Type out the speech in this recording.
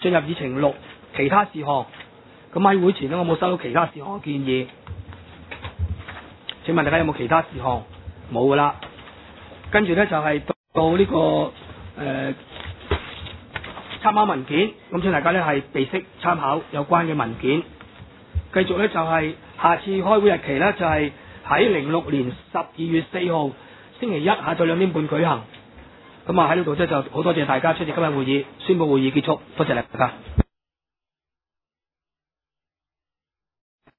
進入議程6其他事項。咁喺會前咧，我冇收到其他事項嘅建議。請問大家有冇其他事項？冇噶啦。跟住咧就係到呢個參考文件，咁請大家咧係備悉參考有關嘅文件。繼續咧就係下次開會日期咧就係喺06年12月4號星期一下晝2點半舉行。咁啊喺呢度咧就好多謝大家出席今日會議，宣佈會議結束，多謝大家。